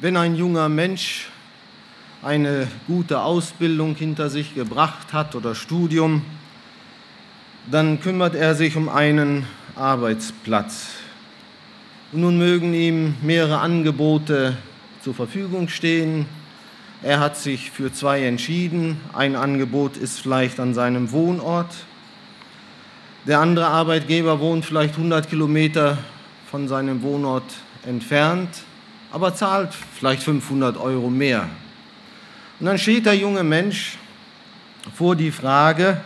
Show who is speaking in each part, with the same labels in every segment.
Speaker 1: Wenn ein junger Mensch eine gute Ausbildung hinter sich gebracht hat oder Studium, dann kümmert er sich um einen Arbeitsplatz. Nun mögen ihm mehrere Angebote zur Verfügung stehen. Er hat sich für zwei entschieden. Ein Angebot ist vielleicht an seinem Wohnort. Der andere Arbeitgeber wohnt vielleicht 100 Kilometer von seinem Wohnort entfernt, aber zahlt vielleicht 500 € mehr. Und dann steht der junge Mensch vor der Frage,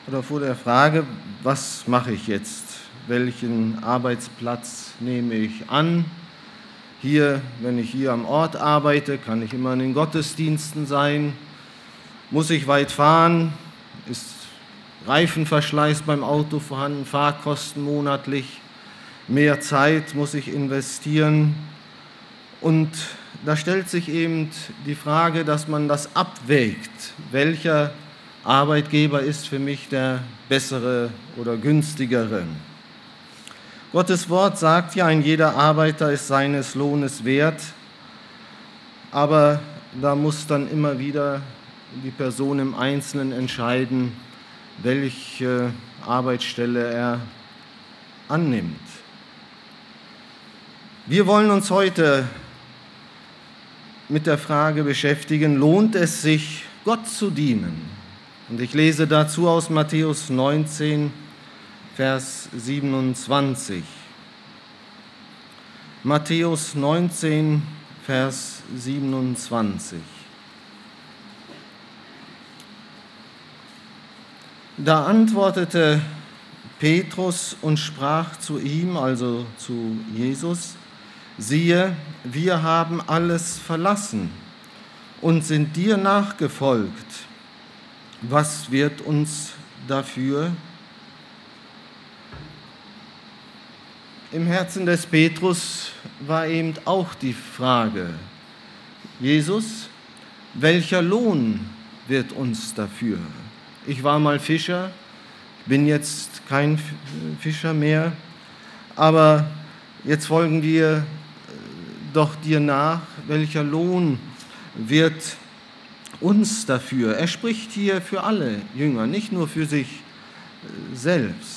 Speaker 1: was mache ich jetzt? Welchen Arbeitsplatz nehme ich an? Wenn ich hier am Ort arbeite, kann ich immer in den Gottesdiensten sein. Muss ich weit fahren? Ist Reifenverschleiß beim Auto vorhanden? Fahrkosten monatlich? Mehr Zeit muss ich investieren? Und da stellt sich eben die Frage, dass man das abwägt. Welcher Arbeitgeber ist für mich der bessere oder günstigere? Gottes Wort sagt ja, ein jeder Arbeiter ist seines Lohnes wert, aber da muss dann immer wieder die Person im Einzelnen entscheiden, welche Arbeitsstelle er annimmt. Wir wollen uns heute mit der Frage beschäftigen, lohnt es sich, Gott zu dienen? Und ich lese dazu aus Matthäus 19, Vers 27. Matthäus 19, Vers 27. Da antwortete Petrus und sprach zu ihm, also zu Jesus: Siehe, wir haben alles verlassen und sind dir nachgefolgt. Was wird uns dafür? Im Herzen des Petrus war eben auch die Frage: Jesus, welcher Lohn wird uns dafür? Ich war mal Fischer, bin jetzt kein Fischer mehr, aber jetzt folgen wir doch dir nach. Welcher Lohn wird uns dafür? Er spricht hier für alle Jünger, nicht nur für sich selbst.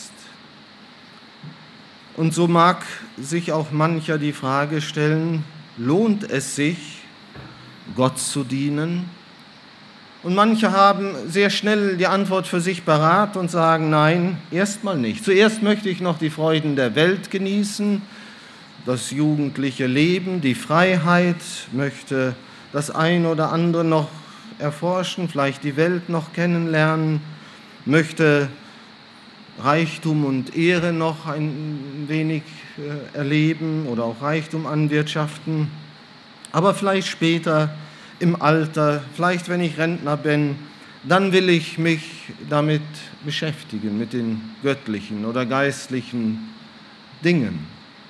Speaker 1: Und so mag sich auch mancher die Frage stellen, lohnt es sich, Gott zu dienen? Und manche haben sehr schnell die Antwort für sich parat und sagen, nein, erstmal nicht. Zuerst möchte ich noch die Freuden der Welt genießen, das jugendliche Leben, die Freiheit, möchte das ein oder andere noch erforschen, vielleicht die Welt noch kennenlernen, möchte Reichtum und Ehre noch ein wenig erleben oder auch Reichtum anwirtschaften. Aber vielleicht später im Alter, vielleicht wenn ich Rentner bin, dann will ich mich damit beschäftigen, mit den göttlichen oder geistlichen Dingen.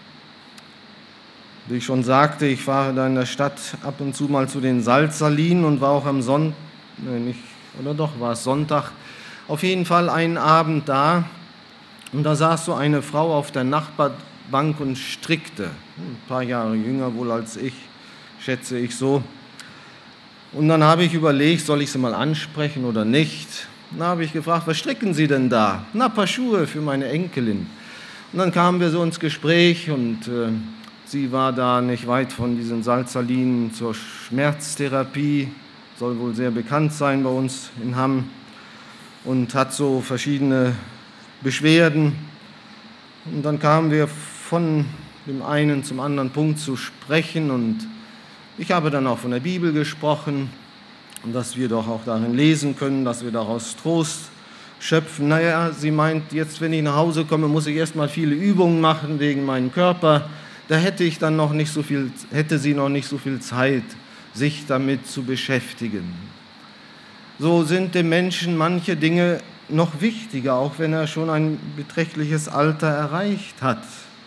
Speaker 1: Wie ich schon sagte, ich fahre da in der Stadt ab und zu mal zu den Salzsalinen und war auch am Sonntag, war es Sonntag, auf jeden Fall einen Abend da. Und da saß so eine Frau auf der Nachbarbank und strickte. Ein paar Jahre jünger wohl als ich, schätze ich so. Und dann habe ich überlegt, soll ich sie mal ansprechen oder nicht? Dann habe ich gefragt, was stricken Sie denn da? Na, ein paar Schuhe für meine Enkelin. Und dann kamen wir so ins Gespräch und sie war da nicht weit von diesen Salzsalinen zur Schmerztherapie, soll wohl sehr bekannt sein bei uns in Hamm und hat so verschiedene Beschwerden. Und dann kamen wir von dem einen zum anderen Punkt zu sprechen und ich habe dann auch von der Bibel gesprochen und dass wir doch auch darin lesen können, dass wir daraus Trost schöpfen. Naja, sie meint, jetzt wenn ich nach Hause komme, muss ich erstmal viele Übungen machen wegen meinem Körper. Da hätte sie noch nicht so viel Zeit, sich damit zu beschäftigen. So sind dem Menschen manche Dinge noch wichtiger, auch wenn er schon ein beträchtliches Alter erreicht hat.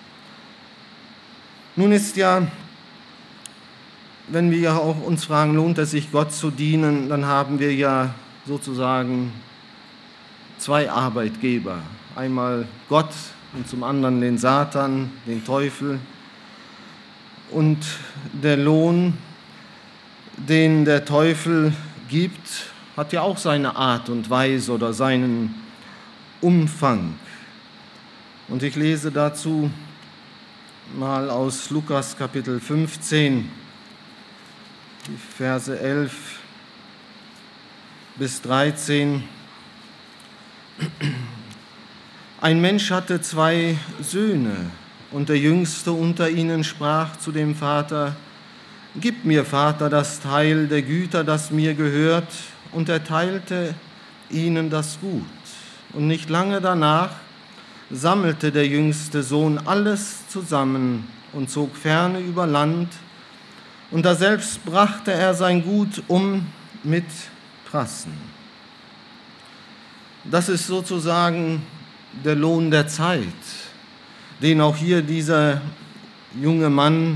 Speaker 1: Nun ist ja, wenn wir auch uns fragen, lohnt es sich, Gott zu dienen, dann haben wir ja sozusagen zwei Arbeitgeber. Einmal Gott und zum anderen den Satan, den Teufel. Und der Lohn, den der Teufel gibt, hat ja auch seine Art und Weise oder seinen Umfang. Und ich lese dazu mal aus Lukas Kapitel 15, die Verse 11 bis 13. Ein Mensch hatte 2 Söhne, und der Jüngste unter ihnen sprach zu dem Vater: Gib mir, Vater, das Teil der Güter, das mir gehört. Und er teilte ihnen das Gut. Und nicht lange danach sammelte der jüngste Sohn alles zusammen und zog ferne über Land. Und daselbst brachte er sein Gut um mit Prassen. Das ist sozusagen der Lohn der Zeit, den auch hier dieser junge Mann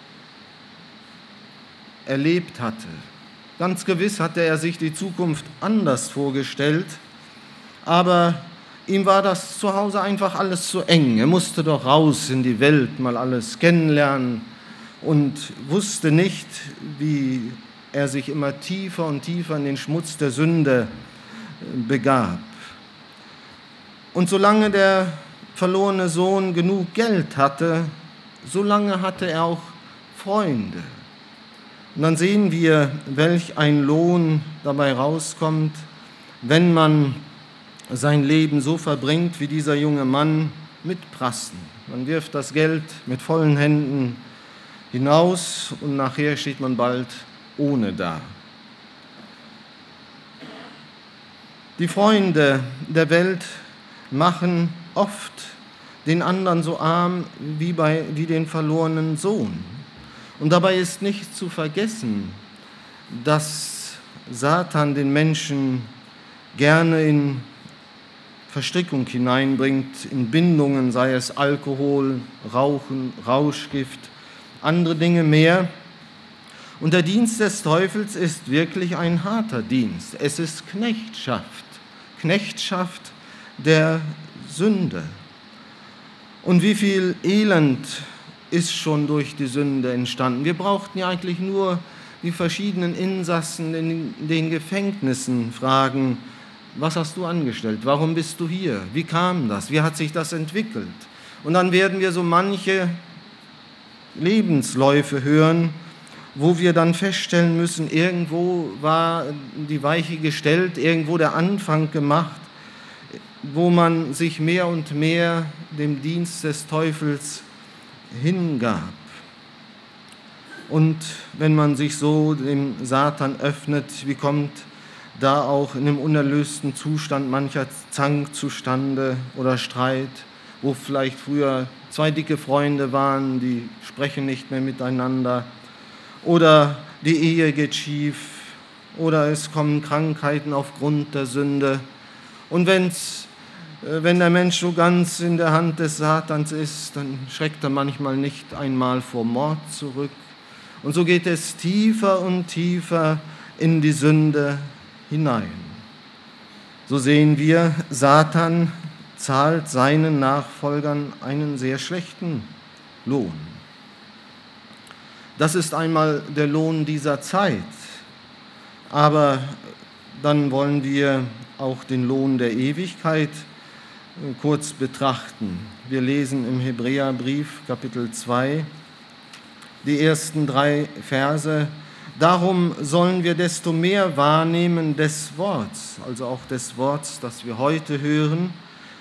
Speaker 1: erlebt hatte. Ganz gewiss hatte er sich die Zukunft anders vorgestellt, aber ihm war das zu Hause einfach alles zu eng. Er musste doch raus in die Welt, mal alles kennenlernen und wusste nicht, wie er sich immer tiefer und tiefer in den Schmutz der Sünde begab. Und solange der verlorene Sohn genug Geld hatte, solange hatte er auch Freunde. Und dann sehen wir, welch ein Lohn dabei rauskommt, wenn man sein Leben so verbringt wie dieser junge Mann mit Prassen. Man wirft das Geld mit vollen Händen hinaus und nachher steht man bald ohne da. Die Freunde der Welt machen oft den anderen so arm wie den verlorenen Sohn. Und dabei ist nicht zu vergessen, dass Satan den Menschen gerne in Verstrickung hineinbringt, in Bindungen, sei es Alkohol, Rauchen, Rauschgift, andere Dinge mehr. Und der Dienst des Teufels ist wirklich ein harter Dienst. Es ist Knechtschaft der Sünde. Und wie viel Elend ist schon durch die Sünde entstanden. Wir brauchten ja eigentlich nur die verschiedenen Insassen in den Gefängnissen fragen: Was hast du angestellt? Warum bist du hier? Wie kam das? Wie hat sich das entwickelt? Und dann werden wir so manche Lebensläufe hören, wo wir dann feststellen müssen, irgendwo war die Weiche gestellt, irgendwo der Anfang gemacht, wo man sich mehr und mehr dem Dienst des Teufels hingab. Und wenn man sich so dem Satan öffnet, wie kommt da auch in einem unerlösten Zustand mancher Zank zustande oder Streit, wo vielleicht früher 2 dicke Freunde waren, die sprechen nicht mehr miteinander, oder die Ehe geht schief, oder es kommen Krankheiten aufgrund der Sünde. Und wenn der Mensch so ganz in der Hand des Satans ist, dann schreckt er manchmal nicht einmal vor Mord zurück. Und so geht es tiefer und tiefer in die Sünde hinein. So sehen wir, Satan zahlt seinen Nachfolgern einen sehr schlechten Lohn. Das ist einmal der Lohn dieser Zeit. Aber dann wollen wir auch den Lohn der Ewigkeit kurz betrachten. Wir lesen im Hebräerbrief Kapitel 2 die ersten 3 Verse. Darum sollen wir desto mehr wahrnehmen des Worts, also auch des Worts, das wir heute hören,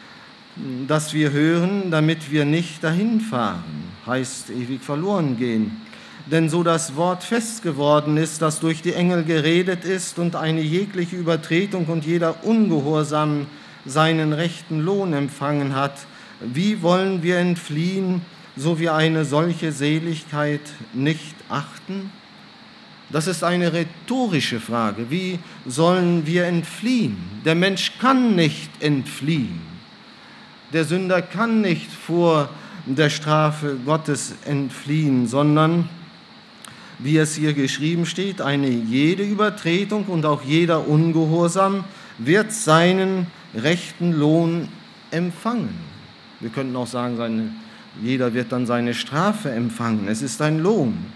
Speaker 1: damit wir nicht dahin fahren, heißt ewig verloren gehen. Denn so das Wort fest geworden ist, das durch die Engel geredet ist und eine jegliche Übertretung und jeder Ungehorsam seinen rechten Lohn empfangen hat, wie wollen wir entfliehen, so wir eine solche Seligkeit nicht achten? Das ist eine rhetorische Frage. Wie sollen wir entfliehen? Der Mensch kann nicht entfliehen. Der Sünder kann nicht vor der Strafe Gottes entfliehen, sondern, wie es hier geschrieben steht, eine jede Übertretung und auch jeder Ungehorsam wird seinen rechten Lohn empfangen. Wir könnten auch sagen, jeder wird dann seine Strafe empfangen. Es ist ein Lohn.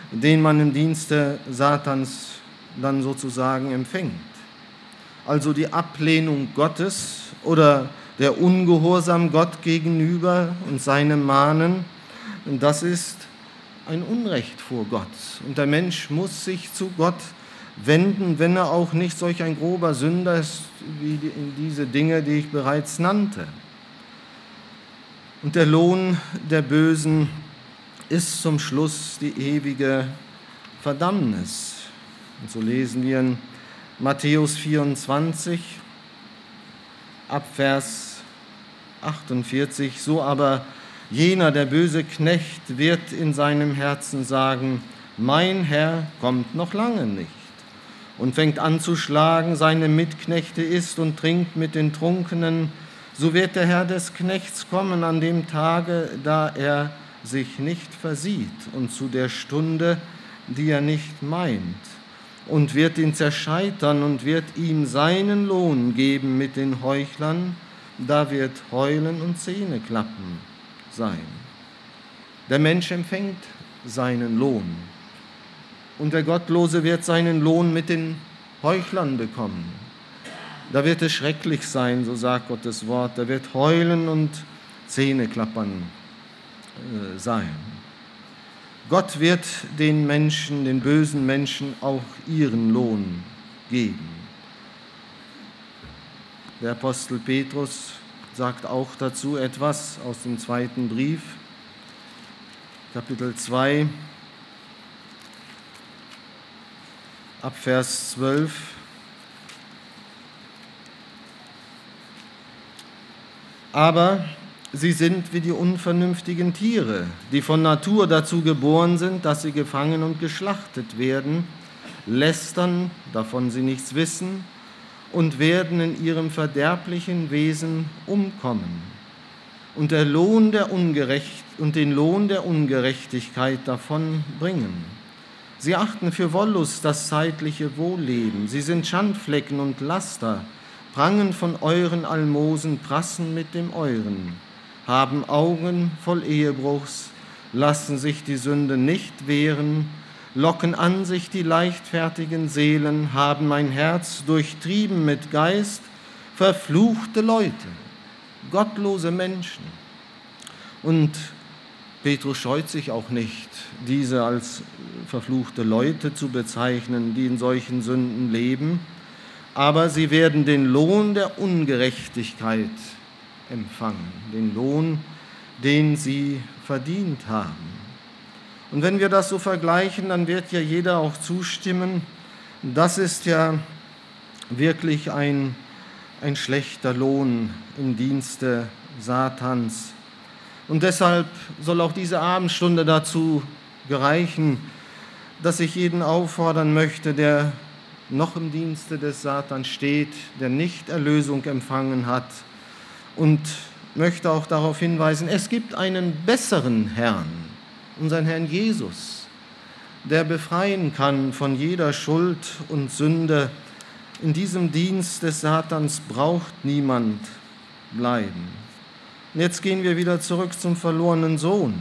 Speaker 1: den man im Dienste Satans dann sozusagen empfängt. Also die Ablehnung Gottes oder der Ungehorsam Gott gegenüber und seinem Mahnen, das ist ein Unrecht vor Gott. Und der Mensch muss sich zu Gott wenden, wenn er auch nicht solch ein grober Sünder ist, wie in diese Dinge, die ich bereits nannte. Und der Lohn der Bösen ist zum Schluss die ewige Verdammnis. Und so lesen wir in Matthäus 24, ab Vers 48, so aber jener, der böse Knecht, wird in seinem Herzen sagen, mein Herr kommt noch lange nicht, und fängt an zu schlagen, seine Mitknechte isst und trinkt mit den Trunkenen, so wird der Herr des Knechts kommen an dem Tage, da er sich nicht versieht und zu der Stunde, die er nicht meint, und wird ihn zerscheitern und wird ihm seinen Lohn geben mit den Heuchlern, da wird Heulen und Zähneklappen sein. Der Mensch empfängt seinen Lohn und der Gottlose wird seinen Lohn mit den Heuchlern bekommen. Da wird es schrecklich sein, so sagt Gottes Wort, da wird Heulen und Zähneklappern sein. Gott wird den Menschen, den bösen Menschen, auch ihren Lohn geben. Der Apostel Petrus sagt auch dazu etwas aus dem 2. Brief, Kapitel 2, ab Vers 12. Aber sie sind wie die unvernünftigen Tiere, die von Natur dazu geboren sind, dass sie gefangen und geschlachtet werden, lästern, davon sie nichts wissen, und werden in ihrem verderblichen Wesen umkommen und den Lohn der Ungerechtigkeit davon bringen. Sie achten für Wollust das zeitliche Wohlleben, sie sind Schandflecken und Laster, prangen von euren Almosen, prassen mit dem euren, haben Augen voll Ehebruchs, lassen sich die Sünde nicht wehren, locken an sich die leichtfertigen Seelen, haben ein Herz durchtrieben mit Geist, verfluchte Leute, gottlose Menschen. Und Petrus scheut sich auch nicht, diese als verfluchte Leute zu bezeichnen, die in solchen Sünden leben, aber sie werden den Lohn der Ungerechtigkeit empfangen, den Lohn, den sie verdient haben. Und wenn wir das so vergleichen, dann wird ja jeder auch zustimmen, das ist ja wirklich ein schlechter Lohn im Dienste Satans. Und deshalb soll auch diese Abendstunde dazu gereichen, dass ich jeden auffordern möchte, der noch im Dienste des Satans steht, der nicht Erlösung empfangen hat, und möchte auch darauf hinweisen, es gibt einen besseren Herrn, unseren Herrn Jesus, der befreien kann von jeder Schuld und Sünde. In diesem Dienst des Satans braucht niemand bleiben. Und jetzt gehen wir wieder zurück zum verlorenen Sohn.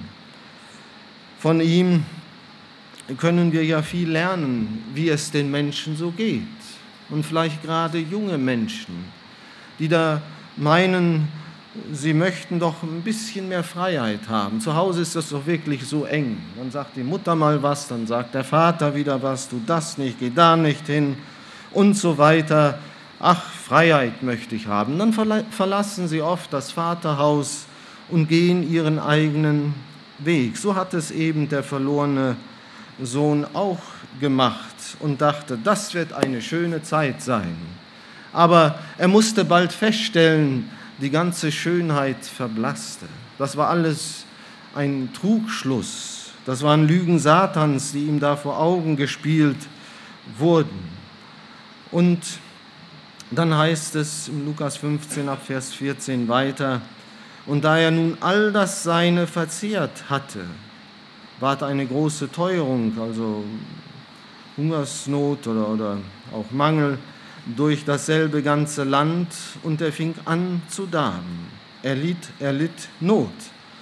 Speaker 1: Von ihm können wir ja viel lernen, wie es den Menschen so geht. Und vielleicht gerade junge Menschen, die da meinen, sie möchten doch ein bisschen mehr Freiheit haben. Zu Hause ist das doch wirklich so eng. Dann sagt die Mutter mal was, dann sagt der Vater wieder was, tu das nicht, geh da nicht hin und so weiter. Ach, Freiheit möchte ich haben. Dann verlassen sie oft das Vaterhaus und gehen ihren eigenen Weg. So hat es eben der verlorene Sohn auch gemacht und dachte, das wird eine schöne Zeit sein. Aber er musste bald feststellen, die ganze Schönheit verblasste. Das war alles ein Trugschluss. Das waren Lügen Satans, die ihm da vor Augen gespielt wurden. Und dann heißt es im Lukas 15 ab Vers 14 weiter, und da er nun all das Seine verzehrt hatte, ward eine große Teuerung, also Hungersnot oder auch Mangel, durch dasselbe ganze Land, und er fing an zu darben. Er litt Not.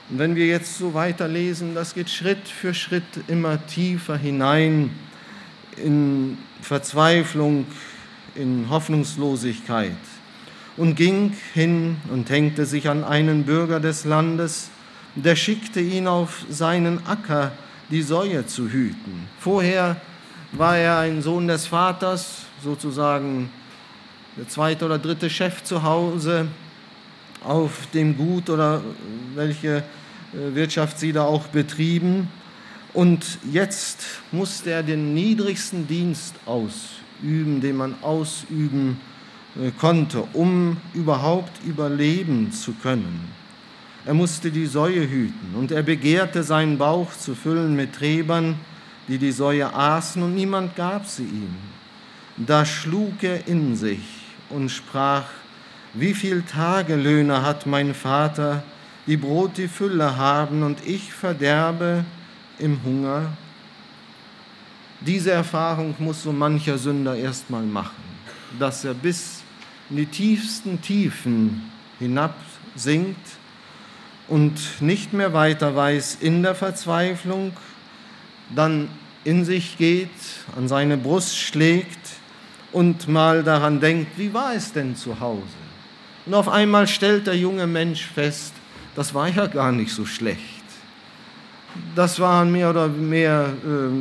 Speaker 1: Und wenn wir jetzt so weiterlesen, das geht Schritt für Schritt immer tiefer hinein in Verzweiflung, in Hoffnungslosigkeit und ging hin und hängte sich an einen Bürger des Landes, der schickte ihn auf seinen Acker, die Säue zu hüten. Vorher war er ein Sohn des Vaters, sozusagen der zweite oder dritte Chef zu Hause auf dem Gut oder welche Wirtschaft sie da auch betrieben. Und jetzt musste er den niedrigsten Dienst ausüben, den man ausüben konnte, um überhaupt überleben zu können. Er musste die Säue hüten und er begehrte, seinen Bauch zu füllen mit Träbern, die die Säue aßen, und niemand gab sie ihm. Da schlug er in sich und sprach: Wie viel Tagelöhner hat mein Vater, die Brot die Fülle haben, und ich verderbe im Hunger? Diese Erfahrung muss so mancher Sünder erst mal machen, dass er bis in die tiefsten Tiefen hinabsinkt und nicht mehr weiter weiß, in der Verzweiflung, dann in sich geht, an seine Brust schlägt und mal daran denkt, wie war es denn zu Hause? Und auf einmal stellt der junge Mensch fest, das war ja gar nicht so schlecht. Das waren mehr oder mehr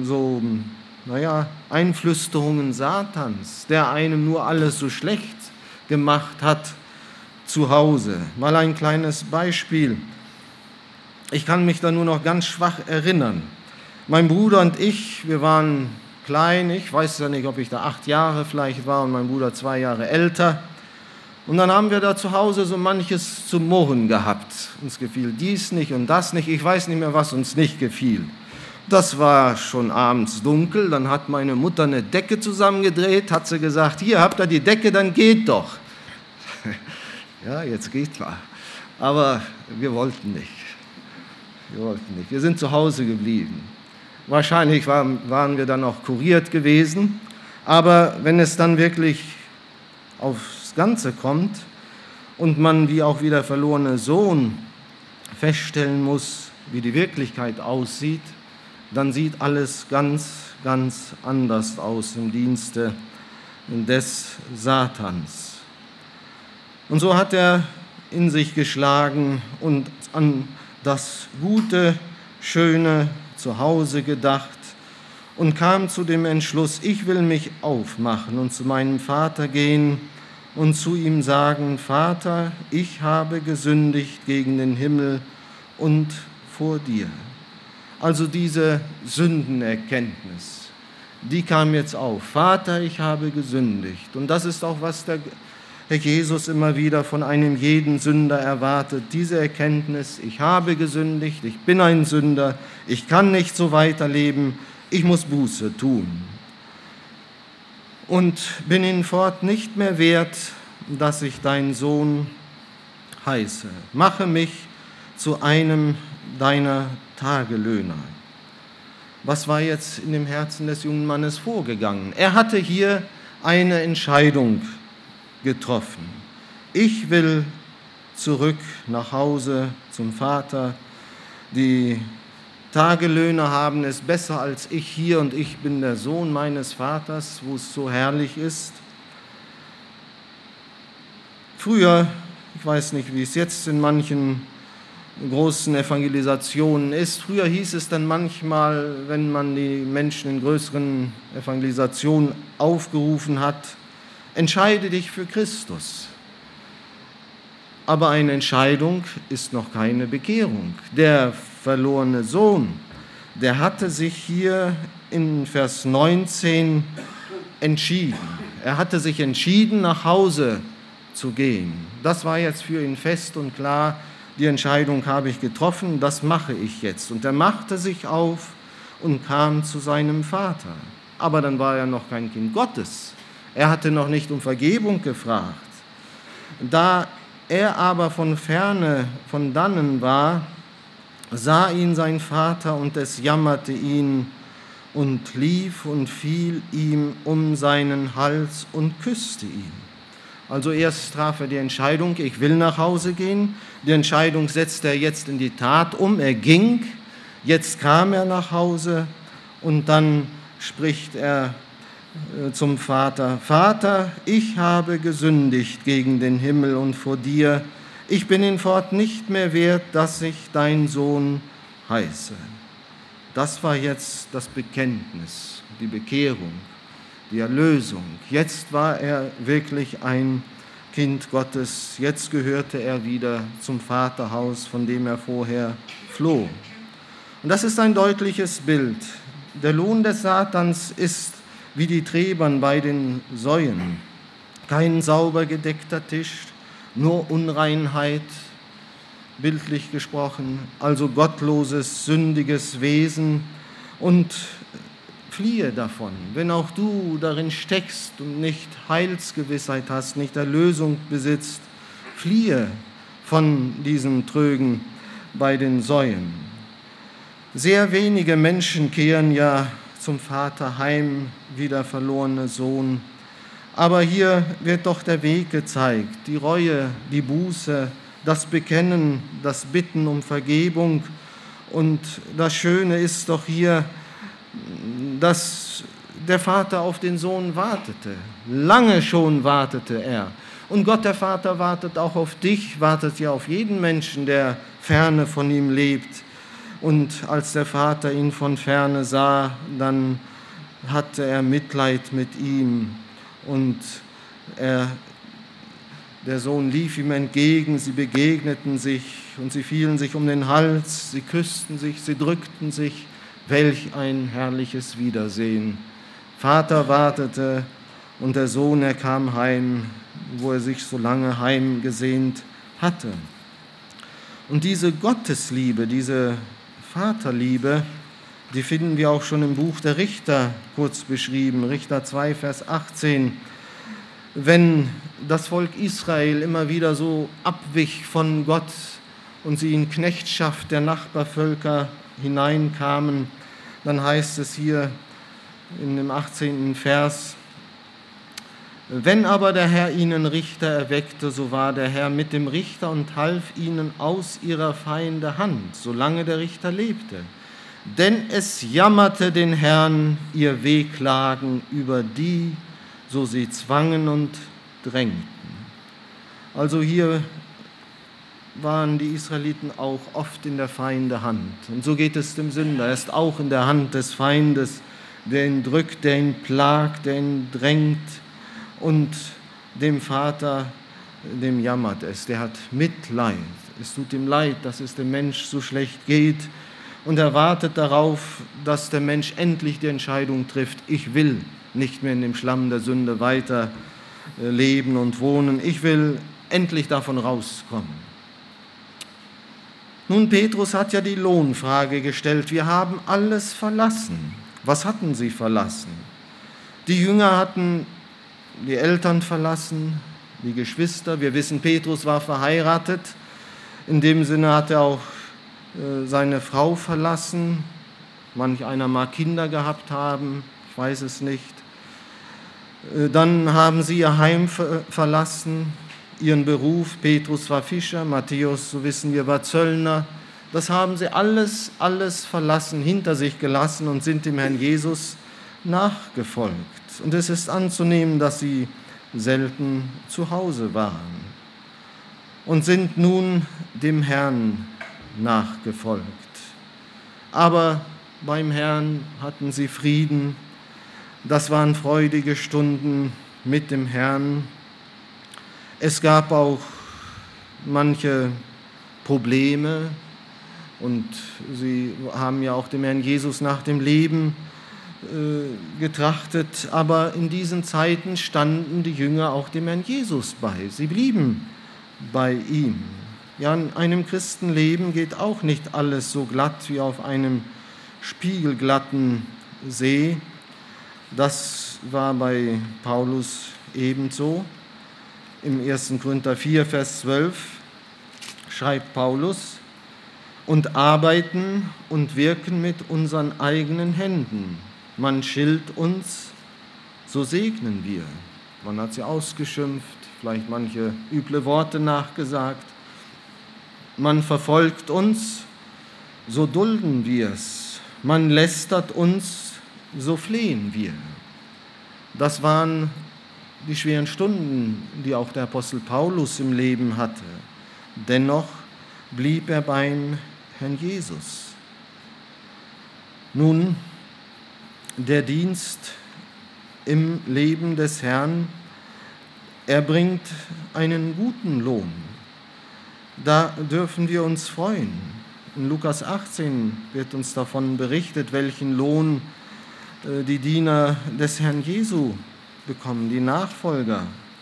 Speaker 1: Einflüsterungen Satans, der einem nur alles so schlecht gemacht hat zu Hause. Mal ein kleines Beispiel. Ich kann mich da nur noch ganz schwach erinnern. Mein Bruder und ich, wir waren klein, ich weiß ja nicht, ob ich da 8 Jahre vielleicht war und mein Bruder 2 Jahre älter. Und dann haben wir da zu Hause so manches zu murren gehabt. Uns gefiel dies nicht und das nicht, ich weiß nicht mehr, was uns nicht gefiel. Das war schon abends dunkel, dann hat meine Mutter eine Decke zusammengedreht, hat sie gesagt, hier habt ihr die Decke, dann geht doch. Ja, jetzt geht mal. Aber wir wollten nicht. Wir sind zu Hause geblieben. Wahrscheinlich waren wir dann auch kuriert gewesen. Aber wenn es dann wirklich aufs Ganze kommt und man wie auch wie der verlorene Sohn feststellen muss, wie die Wirklichkeit aussieht, dann sieht alles ganz, ganz anders aus im Dienste des Satans. Und so hat er in sich geschlagen und an das gute, schöne Zuhause gedacht und kam zu dem Entschluss, ich will mich aufmachen und zu meinem Vater gehen und zu ihm sagen, Vater, ich habe gesündigt gegen den Himmel und vor dir. Also diese Sündenerkenntnis, die kam jetzt auf. Vater, ich habe gesündigt. Und das ist auch, was der Herr Jesus immer wieder von einem jeden Sünder erwartet. Diese Erkenntnis, ich habe gesündigt, ich bin ein Sünder, ich kann nicht so weiterleben, ich muss Buße tun. Und bin hinfort nicht mehr wert, dass ich dein Sohn heiße. Mache mich zu einem deiner Tagelöhner. Was war jetzt in dem Herzen des jungen Mannes vorgegangen? Er hatte hier eine Entscheidung getroffen. Ich will zurück nach Hause zum Vater. Die Tagelöhner haben es besser als ich hier und ich bin der Sohn meines Vaters, wo es so herrlich ist. Früher, ich weiß nicht, wie es jetzt in manchen großen Evangelisationen ist. Früher hieß es dann manchmal, wenn man die Menschen in größeren Evangelisationen aufgerufen hat, entscheide dich für Christus. Aber eine Entscheidung ist noch keine Bekehrung. Der verlorene Sohn, der hatte sich hier in Vers 19 entschieden. Er hatte sich entschieden, nach Hause zu gehen. Das war jetzt für ihn fest und klar, die Entscheidung habe ich getroffen, das mache ich jetzt. Und er machte sich auf und kam zu seinem Vater. Aber dann war er noch kein Kind Gottes. Er hatte noch nicht um Vergebung gefragt. Da er aber von ferne, von dannen war, sah ihn sein Vater und es jammerte ihn und lief und fiel ihm um seinen Hals und küsste ihn. Also erst traf er die Entscheidung, ich will nach Hause gehen. Die Entscheidung setzte er jetzt in die Tat um. Er ging, jetzt kam er nach Hause und dann spricht er zum Vater: Vater, ich habe gesündigt gegen den Himmel und vor dir. Ich bin hinfort nicht mehr wert, dass ich dein Sohn heiße. Das war jetzt das Bekenntnis, die Bekehrung, die Erlösung. Jetzt war er wirklich ein Kind Gottes. Jetzt gehörte er wieder zum Vaterhaus, von dem er vorher floh. Und das ist ein deutliches Bild. Der Lohn des Satans ist wie die Träbern bei den Säuen. Kein sauber gedeckter Tisch, nur Unreinheit, bildlich gesprochen, also gottloses, sündiges Wesen, und fliehe davon. Wenn auch du darin steckst und nicht Heilsgewissheit hast, nicht Erlösung besitzt, fliehe von diesem Trögen bei den Säuen. Sehr wenige Menschen kehren ja zum Vater heim, wie der verlorene Sohn. Aber hier wird doch der Weg gezeigt, die Reue, die Buße, das Bekennen, das Bitten um Vergebung. Und das Schöne ist doch hier, dass der Vater auf den Sohn wartete. Lange schon wartete er. Und Gott, der Vater, wartet auch auf dich, wartet ja auf jeden Menschen, der ferne von ihm lebt. Und als der Vater ihn von ferne sah, dann hatte er Mitleid mit ihm. Und der Sohn lief ihm entgegen, sie begegneten sich und sie fielen sich um den Hals, sie küssten sich, sie drückten sich. Welch ein herrliches Wiedersehen. Vater wartete und der Sohn, er kam heim, wo er sich so lange heimgesehnt hatte. Und diese Gottesliebe, diese Vaterliebe, die finden wir auch schon im Buch der Richter kurz beschrieben, Richter 2, Vers 18. Wenn das Volk Israel immer wieder so abwich von Gott und sie in Knechtschaft der Nachbarvölker hineinkamen, dann heißt es hier in dem 18. Vers: Wenn aber der Herr ihnen Richter erweckte, so war der Herr mit dem Richter und half ihnen aus ihrer Feinde Hand, solange der Richter lebte. Denn es jammerte den Herrn ihr Wehklagen über die, so sie zwangen und drängten. Also hier waren die Israeliten auch oft in der Feinde Hand. Und so geht es dem Sünder. Er ist auch in der Hand des Feindes, der ihn drückt, der ihn plagt, der ihn drängt. Und dem Vater, dem jammert es. Der hat Mitleid. Es tut ihm leid, dass es dem Mensch so schlecht geht. Und er wartet darauf, dass der Mensch endlich die Entscheidung trifft: Ich will nicht mehr in dem Schlamm der Sünde weiter leben und wohnen. Ich will endlich davon rauskommen. Nun, Petrus hat ja die Lohnfrage gestellt. Wir haben alles verlassen. Was hatten sie verlassen? Die Jünger hatten die Eltern verlassen, die Geschwister. Wir wissen, Petrus war verheiratet. In dem Sinne hat er auch seine Frau verlassen. Manch einer mag Kinder gehabt haben, ich weiß es nicht. Dann haben sie ihr Heim verlassen, ihren Beruf. Petrus war Fischer, Matthäus, so wissen wir, war Zöllner. Das haben sie alles verlassen, hinter sich gelassen und sind dem Herrn Jesus nachgefolgt. Und es ist anzunehmen, dass sie selten zu Hause waren und sind nun dem Herrn nachgefolgt. Aber beim Herrn hatten sie Frieden. Das waren freudige Stunden mit dem Herrn. Es gab auch manche Probleme und sie haben ja auch dem Herrn Jesus nach dem Leben getrachtet, aber in diesen Zeiten standen die Jünger auch dem Herrn Jesus bei. Sie blieben bei ihm. Ja, in einem Christenleben geht auch nicht alles so glatt wie auf einem spiegelglatten See. Das war bei Paulus ebenso. Im 1. Korinther 4, Vers 12 schreibt Paulus: Und arbeiten und wirken mit unseren eigenen Händen. Man schilt uns, so segnen wir. man hat sie ausgeschimpft, vielleicht manche üble Worte nachgesagt. Man verfolgt uns, so dulden wir es. Man lästert uns, so flehen wir. Das waren die schweren Stunden, die auch der Apostel Paulus im Leben hatte. Dennoch blieb er beim Herrn Jesus. Nun, der Dienst im Leben des Herrn, er bringt einen guten Lohn. Da dürfen wir uns freuen. In Lukas 18 wird uns davon berichtet, welchen Lohn die Diener des Herrn Jesu bekommen, die Nachfolger.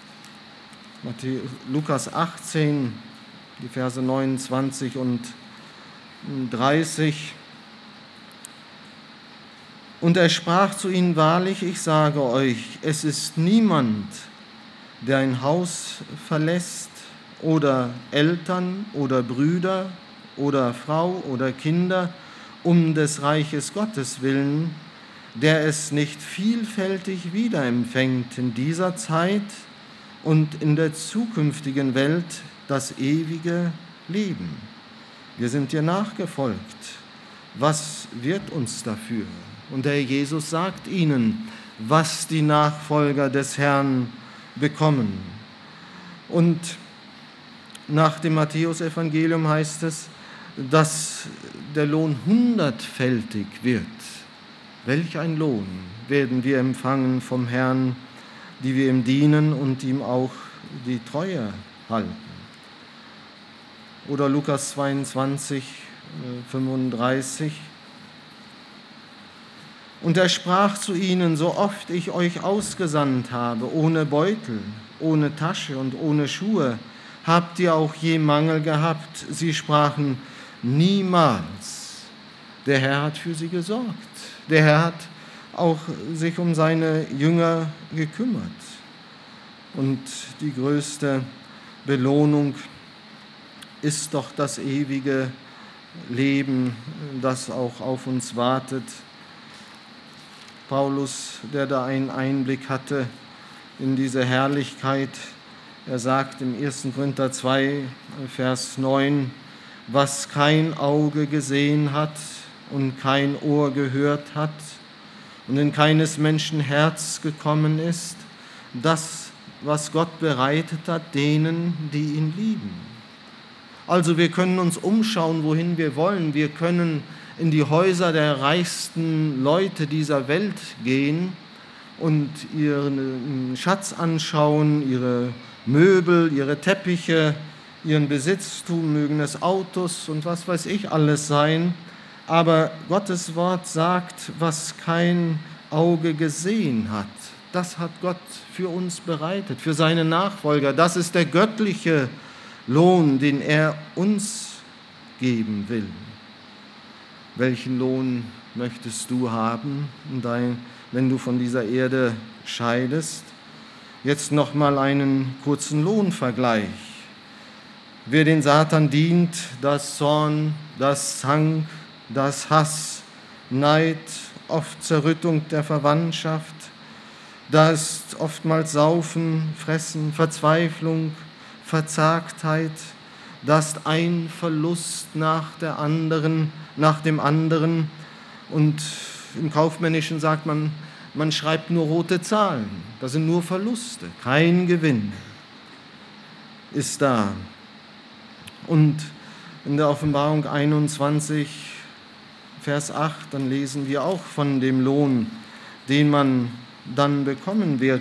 Speaker 1: Lukas 18, die Verse 29 und 30. Und er sprach zu ihnen: Wahrlich, ich sage euch, es ist niemand, der ein Haus verlässt oder Eltern oder Brüder oder Frau oder Kinder um des Reiches Gottes willen, der es nicht vielfältig wiederempfängt in dieser Zeit und in der zukünftigen Welt das ewige Leben. Wir sind dir nachgefolgt. Was wird uns dafür? Und der Herr Jesus sagt ihnen, was die Nachfolger des Herrn bekommen. Und nach dem Matthäusevangelium heißt es, dass der Lohn hundertfältig wird. Welch ein Lohn werden wir empfangen vom Herrn, die wir ihm dienen und ihm auch die Treue halten. Oder Lukas 22, 35. Und er sprach zu ihnen: So oft ich euch ausgesandt habe, ohne Beutel, ohne Tasche und ohne Schuhe, habt ihr auch je Mangel gehabt? Sie sprachen: Niemals. Der Herr hat für sie gesorgt. Der Herr hat auch sich um seine Jünger gekümmert. Und die größte Belohnung ist doch das ewige Leben, das auch auf uns wartet. Paulus, der da einen Einblick hatte in diese Herrlichkeit, er sagt im 1. Korinther 2, Vers 9, was kein Auge gesehen hat und kein Ohr gehört hat und in keines Menschen Herz gekommen ist, das, was Gott bereitet hat, denen, die ihn lieben. Also wir können uns umschauen, wohin wir wollen. Wir können in die Häuser der reichsten Leute dieser Welt gehen und ihren Schatz anschauen, ihre Möbel, ihre Teppiche, ihren Besitztum, mögen es Autos und was weiß ich alles sein. Aber Gottes Wort sagt, was kein Auge gesehen hat, das hat Gott für uns bereitet, für seine Nachfolger. Das ist der göttliche Lohn, den er uns geben will. Welchen Lohn möchtest du haben, wenn du von dieser Erde scheidest? Jetzt noch mal einen kurzen Lohnvergleich. Wer den Satan dient, das Zorn, das Zank, das Hass, Neid, oft Zerrüttung der Verwandtschaft, da ist oftmals Saufen, Fressen, Verzweiflung, Verzagtheit, da ist ein Verlust nach dem anderen. Und im Kaufmännischen sagt man, man schreibt nur rote Zahlen. Das sind nur Verluste, kein Gewinn ist da. Und in der Offenbarung 21, Vers 8, dann lesen wir auch von dem Lohn, den man dann bekommen wird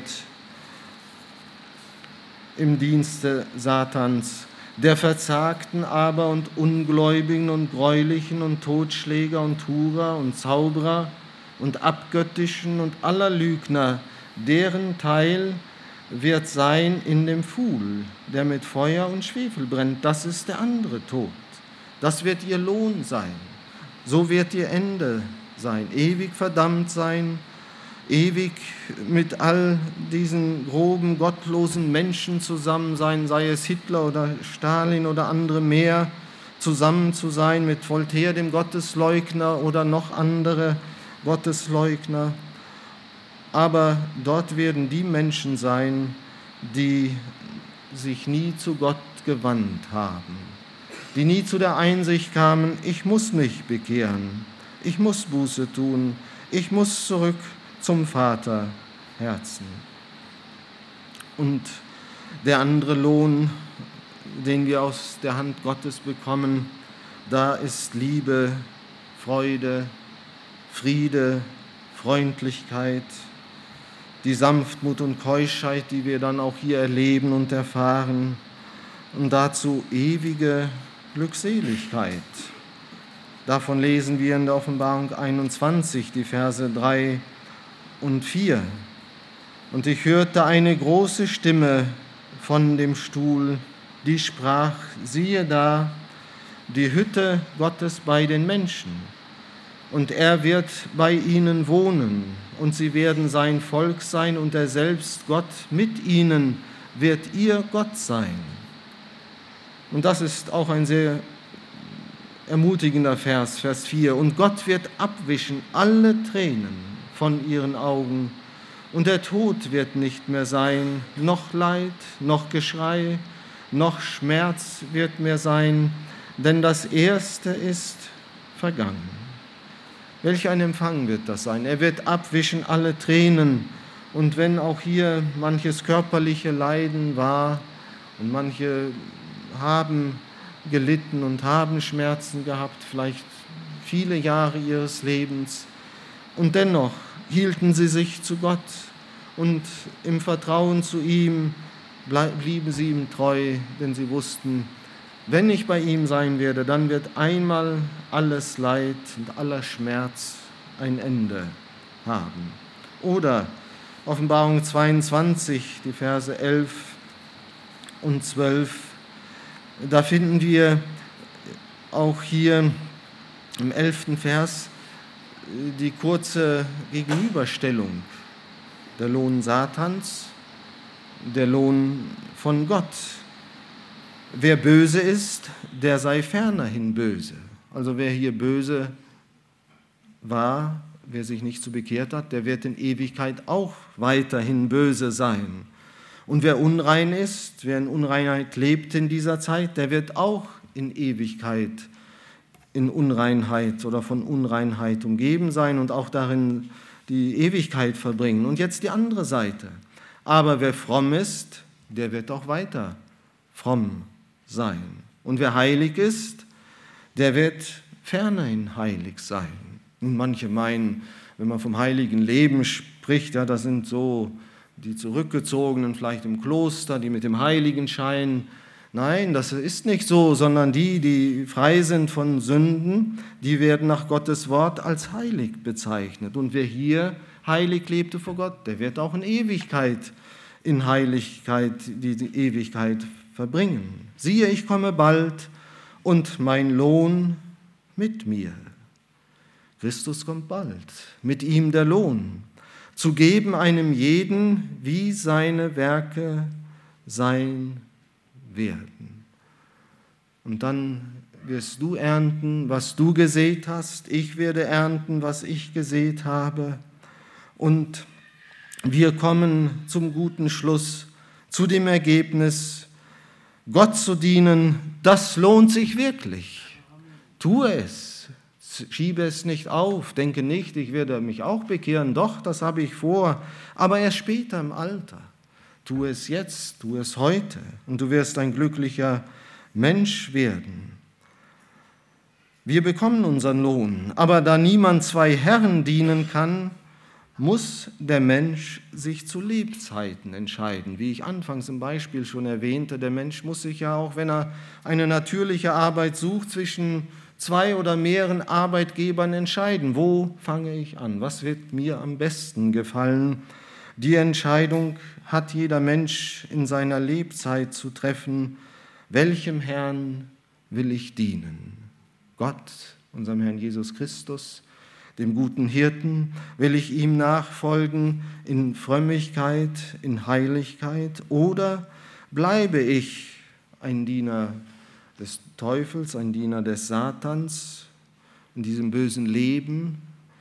Speaker 1: im Dienste Satans. Der Verzagten aber und Ungläubigen und Gräulichen und Totschläger und Hurer und Zauberer und Abgöttischen und aller Lügner, deren Teil wird sein in dem Pfuhl, der mit Feuer und Schwefel brennt. Das ist der andere Tod. Das wird ihr Lohn sein. So wird ihr Ende sein. Ewig verdammt sein, ewig mit all diesen groben, gottlosen Menschen zusammen sein, sei es Hitler oder Stalin oder andere mehr, zusammen zu sein mit Voltaire, dem Gottesleugner, oder noch andere Gottesleugner. aber dort werden die Menschen sein, die sich nie zu Gott gewandt haben, die nie zu der Einsicht kamen, ich muss mich bekehren, ich muss Buße tun, ich muss zurück zum Vaterherzen. Und der andere Lohn, den wir aus der Hand Gottes bekommen, da ist Liebe, Freude, Friede, Freundlichkeit, die Sanftmut und Keuschheit, die wir dann auch hier erleben und erfahren, und dazu ewige Glückseligkeit. Davon lesen wir in der Offenbarung 21, die Verse 3 und 4. Und ich hörte eine große Stimme von dem Stuhl, die sprach, siehe da, die Hütte Gottes bei den Menschen. Und er wird bei ihnen wohnen, und sie werden sein Volk sein, und er selbst Gott mit ihnen wird ihr Gott sein. Und das ist auch ein sehr ermutigender Vers, Vers 4. Und Gott wird abwischen alle Tränen von ihren Augen, und der Tod wird nicht mehr sein, noch Leid, noch Geschrei, noch Schmerz wird mehr sein, denn das Erste ist vergangen. Welch ein Empfang wird das sein? Er wird abwischen alle Tränen. Und wenn auch hier manches körperliche Leiden war und manche haben gelitten und haben Schmerzen gehabt, vielleicht viele Jahre ihres Lebens, und dennoch hielten sie sich zu Gott und im Vertrauen zu ihm blieben sie ihm treu, denn sie wussten, wenn ich bei ihm sein werde, dann wird einmal alles Leid und aller Schmerz ein Ende haben. Oder Offenbarung 22, die Verse 11 und 12, da finden wir auch hier im 11. Vers die kurze Gegenüberstellung. Der Lohn Satans, der Lohn von Gott. Wer böse ist, der sei fernerhin böse. Also wer hier böse war, wer sich nicht so bekehrt hat, der wird in Ewigkeit auch weiterhin böse sein. Und wer unrein ist, wer in Unreinheit lebt in dieser Zeit, der wird auch in Ewigkeit in Unreinheit oder von Unreinheit umgeben sein und auch darin die Ewigkeit verbringen. Und jetzt die andere Seite. Aber wer fromm ist, der wird auch weiter fromm sein. Und wer heilig ist, der wird fernerhin heilig sein. Und manche meinen, wenn man vom heiligen Leben spricht, ja, das sind so die Zurückgezogenen, vielleicht im Kloster, die mit dem Heiligenschein. Nein, das ist nicht so, sondern die frei sind von Sünden, die werden nach Gottes Wort als heilig bezeichnet. Und wer hier heilig lebte vor Gott, der wird auch in Ewigkeit, in Heiligkeit, die Ewigkeit verbringen. Siehe, ich komme bald und mein Lohn mit mir. Christus kommt bald, mit ihm der Lohn, zu geben einem jeden, wie seine Werke sein werden. Und dann wirst du ernten, was du gesät hast, ich werde ernten, was ich gesät habe. Und wir kommen zum guten Schluss, zu dem Ergebnis, Gott zu dienen, das lohnt sich wirklich. Tue es, schiebe es nicht auf, denke nicht, ich werde mich auch bekehren, doch, das habe ich vor, aber erst später im Alter. Tu es jetzt, tu es heute und du wirst ein glücklicher Mensch werden. Wir bekommen unseren Lohn, aber da niemand zwei Herren dienen kann, muss der Mensch sich zu Lebzeiten entscheiden. Wie ich anfangs im Beispiel schon erwähnte, der Mensch muss sich ja auch, wenn er eine natürliche Arbeit sucht, zwischen zwei oder mehreren Arbeitgebern entscheiden. Wo fange ich an? Was wird mir am besten gefallen? Die Entscheidung hat jeder Mensch in seiner Lebzeit zu treffen. Welchem Herrn will ich dienen? Gott, unserem Herrn Jesus Christus, dem guten Hirten, will ich ihm nachfolgen in Frömmigkeit, in Heiligkeit, oder bleibe ich ein Diener des Teufels, ein Diener des Satans in diesem bösen Leben,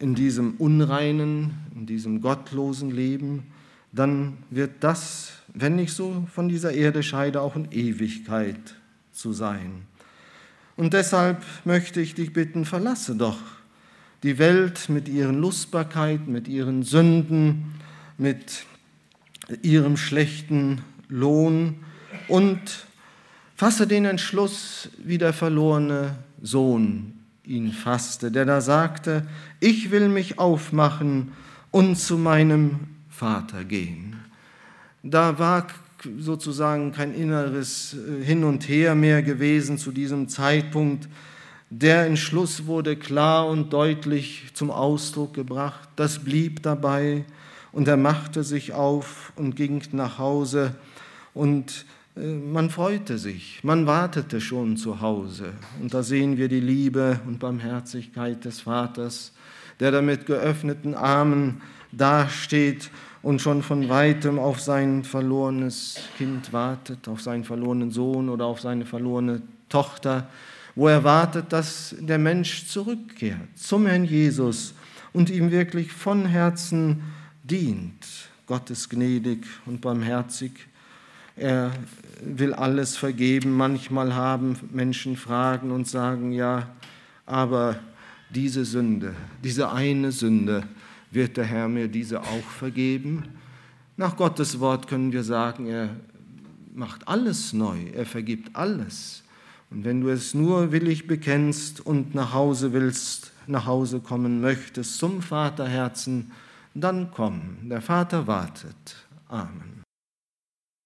Speaker 1: in diesem unreinen, in diesem gottlosen Leben, dann wird das, wenn ich so von dieser Erde scheide, auch in Ewigkeit zu sein. Und deshalb möchte ich dich bitten, verlasse doch die Welt mit ihren Lustbarkeiten, mit ihren Sünden, mit ihrem schlechten Lohn und fasse den Entschluss, wie der verlorene Sohn ihn fasste, der da sagte, ich will mich aufmachen und zu meinem Vater gehen. Da war sozusagen kein inneres Hin und Her mehr gewesen zu diesem Zeitpunkt. Der Entschluss wurde klar und deutlich zum Ausdruck gebracht. Das blieb dabei und er machte sich auf und ging nach Hause und man freute sich, man wartete schon zu Hause. Und da sehen wir die Liebe und Barmherzigkeit des Vaters, der da mit geöffneten Armen dasteht und schon von weitem auf sein verlorenes Kind wartet, auf seinen verlorenen Sohn oder auf seine verlorene Tochter, wo er wartet, dass der Mensch zurückkehrt zum Herrn Jesus und ihm wirklich von Herzen dient. Gott ist gnädig und barmherzig. Er will alles vergeben. Manchmal haben Menschen Fragen und sagen, ja, aber diese Sünde, diese eine Sünde, wird der Herr mir diese auch vergeben? Nach Gottes Wort können wir sagen, er macht alles neu, er vergibt alles. Und wenn du es nur willig bekennst und nach Hause willst, nach Hause kommen möchtest zum Vaterherzen, dann komm, der Vater wartet. Amen.